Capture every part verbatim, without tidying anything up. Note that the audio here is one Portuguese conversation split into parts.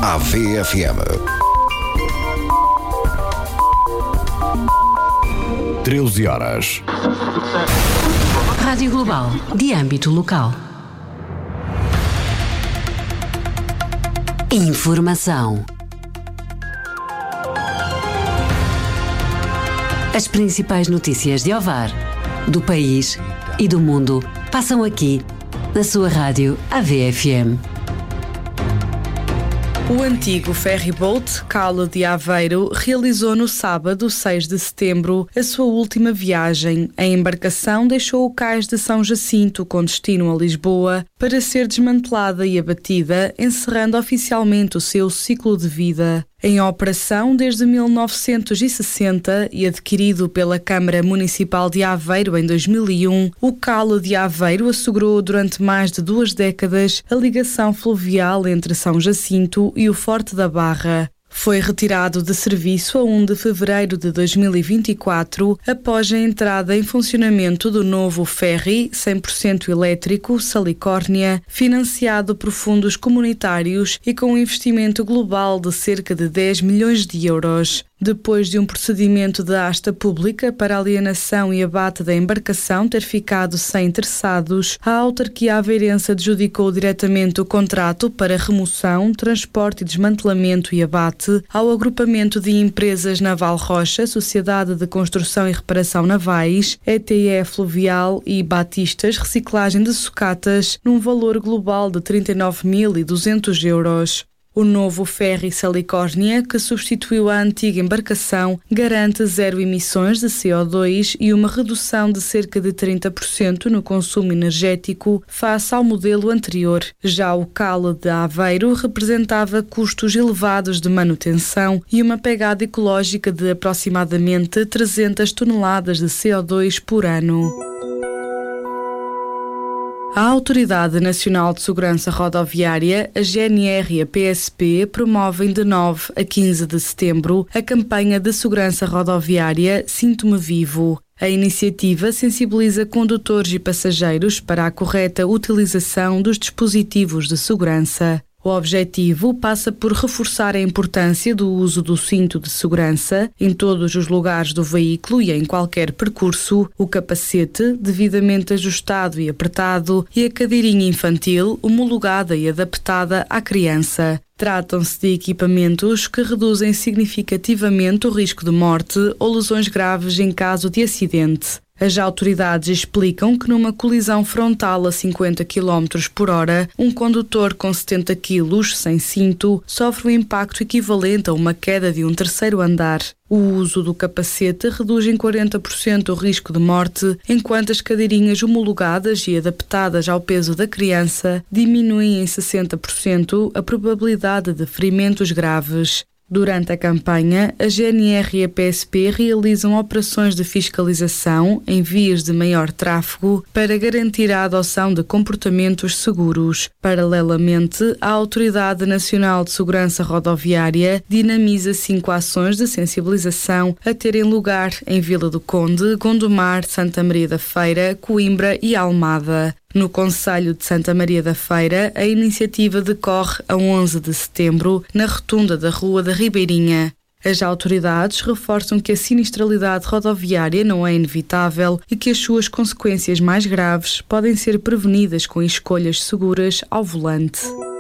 A V F M. treze horas. Rádio Global, de âmbito local. Informação. As principais notícias de Ovar, do país e do mundo passam aqui, na sua rádio A V F M. O antigo ferryboat Calo de Aveiro realizou no sábado, seis de setembro, a sua última viagem. A embarcação deixou o cais de São Jacinto, com destino a Lisboa, para ser desmantelada e abatida, encerrando oficialmente o seu ciclo de vida. Em operação desde mil novecentos e sessenta e adquirido pela Câmara Municipal de Aveiro em dois mil e um, o Calo de Aveiro assegurou durante mais de duas décadas a ligação fluvial entre São Jacinto e o Forte da Barra. Foi retirado de serviço a primeiro de fevereiro de dois mil e vinte e quatro, após a entrada em funcionamento do novo ferry cem por cento elétrico Salicórnia, financiado por fundos comunitários e com um investimento global de cerca de dez milhões de euros. Depois de um procedimento de asta pública para alienação e abate da embarcação ter ficado sem interessados, a autarquia aveirense adjudicou diretamente o contrato para remoção, transporte e desmantelamento e abate ao agrupamento de empresas Naval Rocha, Sociedade de Construção e Reparação Navais, E T E Fluvial e Batistas Reciclagem de Sucatas, num valor global de trinta e nove mil e duzentos euros. O novo ferry Salicórnia, que substituiu a antiga embarcação, garante zero emissões de C O dois e uma redução de cerca de trinta por cento no consumo energético face ao modelo anterior. Já o Calo de Aveiro representava custos elevados de manutenção e uma pegada ecológica de aproximadamente trezentas toneladas de C O dois por ano. A Autoridade Nacional de Segurança Rodoviária, a G N R e a P S P promovem de nove a quinze de setembro a campanha de segurança rodoviária Sinto-me Vivo. A iniciativa sensibiliza condutores e passageiros para a correta utilização dos dispositivos de segurança. O objetivo passa por reforçar a importância do uso do cinto de segurança em todos os lugares do veículo e em qualquer percurso, o capacete devidamente ajustado e apertado e a cadeirinha infantil homologada e adaptada à criança. Tratam-se de equipamentos que reduzem significativamente o risco de morte ou lesões graves em caso de acidente. As autoridades explicam que numa colisão frontal a cinquenta quilómetros por hora, um condutor com setenta quilos, sem cinto, sofre um impacto equivalente a uma queda de um terceiro andar. O uso do capacete reduz em quarenta por cento o risco de morte, enquanto as cadeirinhas homologadas e adaptadas ao peso da criança diminuem em sessenta por cento a probabilidade de ferimentos graves. Durante a campanha, a G N R e a P S P realizam operações de fiscalização em vias de maior tráfego para garantir a adoção de comportamentos seguros. Paralelamente, a Autoridade Nacional de Segurança Rodoviária dinamiza cinco ações de sensibilização a terem lugar em Vila do Conde, Gondomar, Santa Maria da Feira, Coimbra e Almada. No concelho de Santa Maria da Feira, a iniciativa decorre a onze de setembro, na rotunda da Rua da Ribeirinha. As autoridades reforçam que a sinistralidade rodoviária não é inevitável e que as suas consequências mais graves podem ser prevenidas com escolhas seguras ao volante.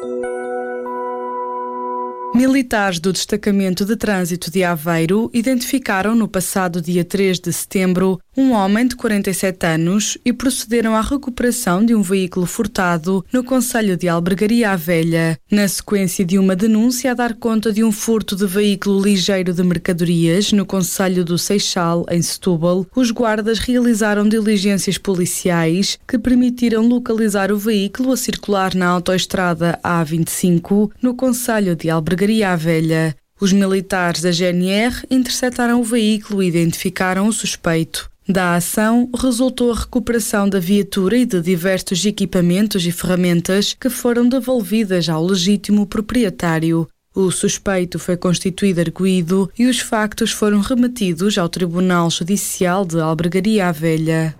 Militares do Destacamento de Trânsito de Aveiro identificaram no passado dia três de setembro um homem de quarenta e sete anos e procederam à recuperação de um veículo furtado no concelho de Albergaria à Velha, na sequência de uma denúncia a dar conta de um furto de veículo ligeiro de mercadorias no concelho do Seixal, em Setúbal. Os guardas realizaram diligências policiais que permitiram localizar o veículo a circular na autoestrada A vinte e cinco, no concelho de Albergaria à Velha. Os militares da G N R interceptaram o veículo e identificaram o suspeito. Da ação, resultou a recuperação da viatura e de diversos equipamentos e ferramentas que foram devolvidas ao legítimo proprietário. O suspeito foi constituído arguido e os factos foram remetidos ao Tribunal Judicial de Albergaria à Velha.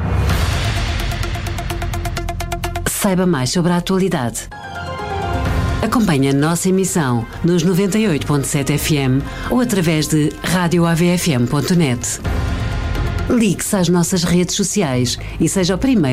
Saiba mais sobre a atualidade. Acompanhe a nossa emissão nos noventa e oito ponto sete F M ou através de rádio A V F M ponto net. Ligue-se às nossas redes sociais e seja o primeiro